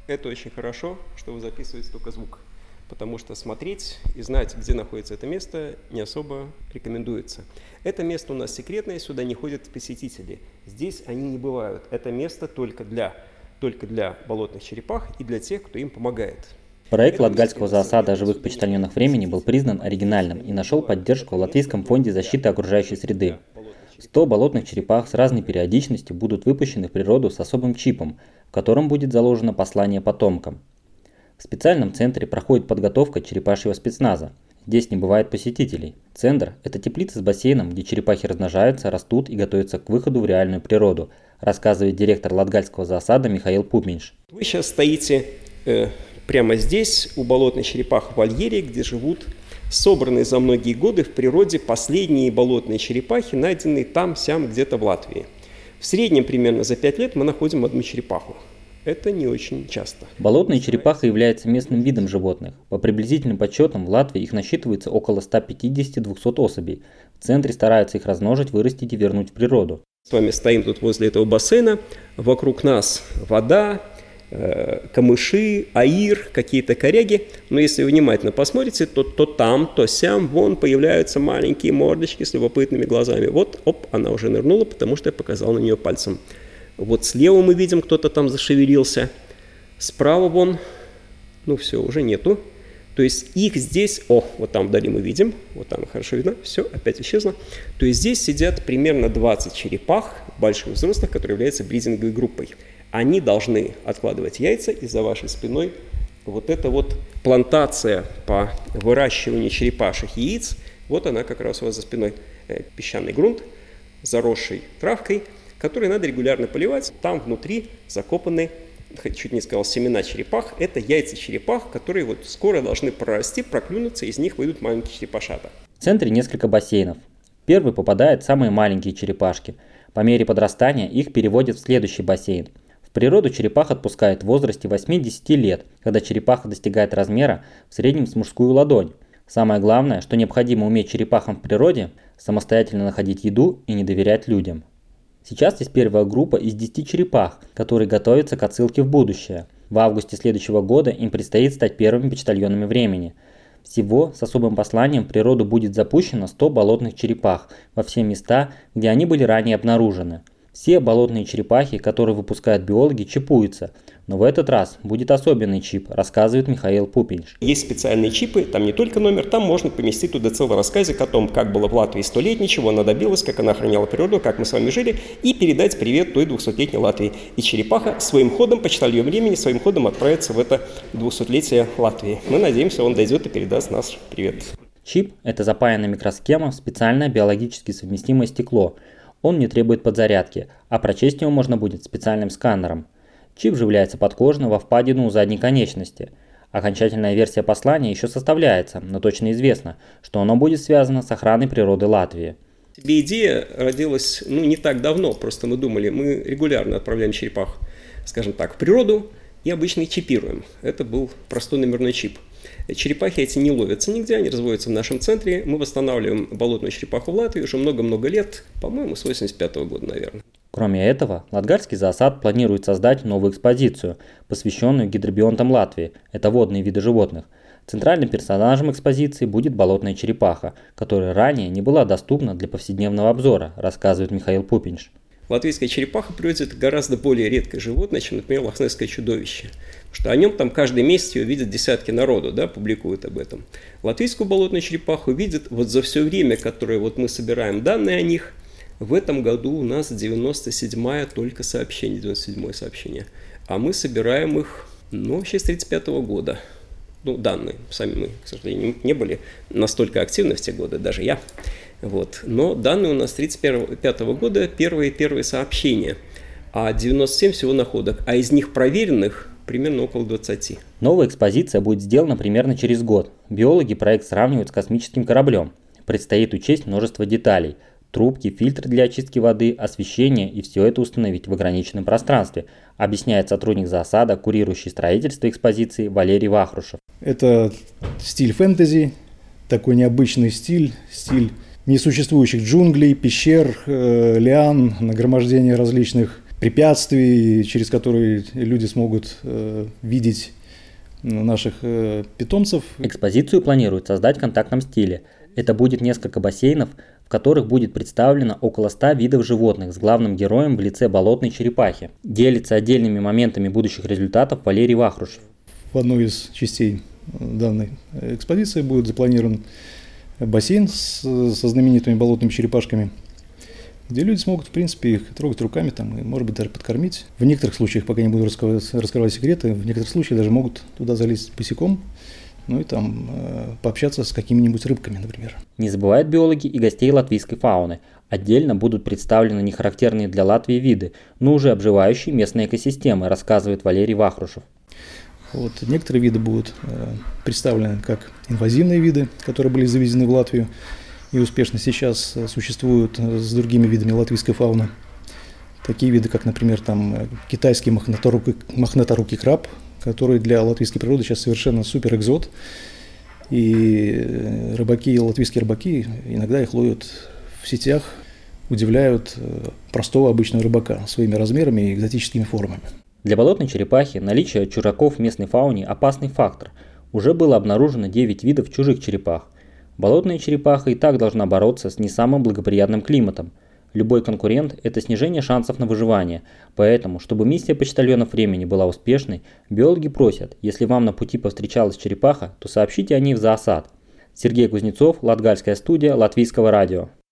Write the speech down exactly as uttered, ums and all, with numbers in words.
Это очень хорошо, что вы записываете только звук, потому что смотреть и знать, где находится это место, не особо рекомендуется. Это место у нас секретное, сюда не ходят посетители. Здесь они не бывают. Это место только для, только для болотных черепах и для тех, кто им помогает. Проект Латгальского зоосада о живых почтальонах времени был признан оригинальным и нашел поддержку в Латвийском фонде защиты окружающей среды. сто болотных черепах с разной периодичностью будут выпущены в природу с особым чипом, в котором будет заложено послание потомкам. В специальном центре проходит подготовка черепашьего спецназа. Здесь не бывает посетителей. Центр – это теплица с бассейном, где черепахи размножаются, растут и готовятся к выходу в реальную природу, рассказывает директор Латгальского зоосада Михаил Пупинш. Вы сейчас стоите э, прямо здесь, у болотных черепах в вольере, где живут собранные за многие годы в природе последние болотные черепахи, найденные там-сям где-то в Латвии. В среднем примерно за пять лет мы находим одну черепаху. Это не очень часто. Болотная черепаха является местным видом животных. По приблизительным подсчетам в Латвии их насчитывается около ста пятидесяти — двухсот особей. В центре стараются их размножить, вырастить и вернуть в природу. С вами стоим тут возле этого бассейна. Вокруг нас вода, э, камыши, аир, какие-то коряги. Но если вы внимательно посмотрите, то, то там, то сям, вон появляются маленькие мордочки с любопытными глазами. Вот, оп, она уже нырнула, потому что я показал на нее пальцем. Вот слева мы видим, кто-то там зашевелился. Справа вон, ну все, уже нету. То есть их здесь, о, вот там вдали мы видим, вот там хорошо видно, все, опять исчезло. То есть здесь сидят примерно двадцать черепах, больших взрослых, которые являются бридинговой группой. Они должны откладывать яйца, и за вашей спиной вот эта вот плантация по выращиванию черепашьих яиц, вот она как раз у вас за спиной, песчаный грунт, заросший травкой, которые надо регулярно поливать. Там внутри закопаны, чуть не сказал, семена черепах. Это яйца черепах, которые вот скоро должны прорасти, проклюнуться, из них выйдут маленькие черепашата. В центре несколько бассейнов. В первый попадают самые маленькие черепашки. По мере подрастания их переводят в следующий бассейн. В природу черепах отпускают в возрасте восьми-десяти лет, когда черепаха достигает размера в среднем с мужскую ладонь. Самое главное, что необходимо уметь черепахам в природе, самостоятельно находить еду и не доверять людям. Сейчас есть первая группа из десяти черепах, которые готовятся к отсылке в будущее. В августе следующего года им предстоит стать первыми почтальонами времени. Всего с особым посланием в природу будет запущено сто болотных черепах во все места, где они были ранее обнаружены. Все болотные черепахи, которые выпускают биологи, чипуются, но в этот раз будет особенный чип, рассказывает Михаил Пупинш. Есть специальные чипы, там не только номер, там можно поместить туда целый рассказик о том, как было в Латвии сто лет, чего она добилась, как она охраняла природу, как мы с вами жили, и передать привет той двухсотлетней Латвии. И черепаха своим ходом, почтальон времени, своим ходом отправится в это двухсотлетие Латвии. Мы надеемся, он дойдет и передаст наш привет. Чип – это запаянная микросхема в специальное биологически совместимое стекло. Он не требует подзарядки, а прочесть его можно будет специальным сканером. Чип вживляется подкожно во впадину у задней конечности. Окончательная версия послания еще составляется, но точно известно, что оно будет связано с охраной природы Латвии. Идея родилась ну, не так давно, просто мы думали, мы регулярно отправляем черепах, скажем так, в природу и обычно их чипируем. Это был простой номерной чип. Черепахи эти не ловятся нигде, они разводятся в нашем центре. Мы восстанавливаем болотную черепаху в Латвии уже много-много лет, по-моему, с восемьдесят пятого года, наверное. Кроме этого, Латгальский зоосад планирует создать новую экспозицию, посвященную гидробионтам Латвии, это водные виды животных. Центральным персонажем экспозиции будет болотная черепаха, которая ранее не была доступна для повседневного обзора, рассказывает Михаил Пупинш. Латвийская черепаха в природе – это гораздо более редкое животное, чем, например, лохнесское чудовище. Потому что о нем там каждый месяц ее видят десятки народу, да, публикуют об этом. Латвийскую болотную черепаху видят вот за все время, которое вот мы собираем данные о них. В этом году у нас девяносто седьмое только сообщение, девяносто седьмое сообщение. А мы собираем их, ну, вообще с тридцать пятого года. Ну, данные. Сами мы, к сожалению, не были настолько активны в те годы, даже я. Вот. Но данные у нас с тридцать пятого года первые, первые сообщения, а девяносто семь всего находок, а из них проверенных примерно около двадцати. Новая экспозиция будет сделана примерно через год. Биологи проект сравнивают с космическим кораблем. Предстоит учесть множество деталей. Трубки, фильтры для очистки воды, освещение и все это установить в ограниченном пространстве, объясняет сотрудник зоосада, курирующий строительство экспозиции Валерий Вахрушев. Это стиль фэнтези, такой необычный стиль, стиль несуществующих джунглей, пещер, э, лиан, нагромождения различных препятствий, через которые люди смогут э, видеть наших э, питомцев. Экспозицию планируют создать в контактном стиле. Это будет несколько бассейнов, в которых будет представлено около ста видов животных с главным героем в лице болотной черепахи. Делится отдельными моментами будущих результатов Валерий Вахрушев. В одной из частей данной экспозиции будет запланирован бассейн с, со знаменитыми болотными черепашками, где люди смогут, в принципе, их трогать руками, там, и, может быть, даже подкормить. В некоторых случаях, пока не буду раскрывать, раскрывать секреты, в некоторых случаях даже могут туда залезть босиком, ну и там э, пообщаться с какими-нибудь рыбками, например. Не забывают биологи и гостей латвийской фауны. Отдельно будут представлены нехарактерные для Латвии виды, но уже обживающие местные экосистемы, рассказывает Валерий Вахрушев. Вот, некоторые виды будут э, представлены как инвазивные виды, которые были завезены в Латвию и успешно сейчас э, существуют э, с другими видами латвийской фауны. Такие виды, как, например, там, э, китайский мохнаторукий, мохнаторукий краб, который для латвийской природы сейчас совершенно супер экзот. И э, рыбаки, латвийские рыбаки иногда их ловят в сетях, удивляют э, простого обычного рыбака своими размерами и экзотическими формами. Для болотной черепахи наличие чужаков в местной фауне – опасный фактор. Уже было обнаружено девять видов чужих черепах. Болотная черепаха и так должна бороться с не самым благоприятным климатом. Любой конкурент – это снижение шансов на выживание. Поэтому, чтобы миссия почтальонов времени была успешной, биологи просят, если вам на пути повстречалась черепаха, то сообщите о ней в зоосад. Сергей Кузнецов, Латгальская студия Латвийского радио.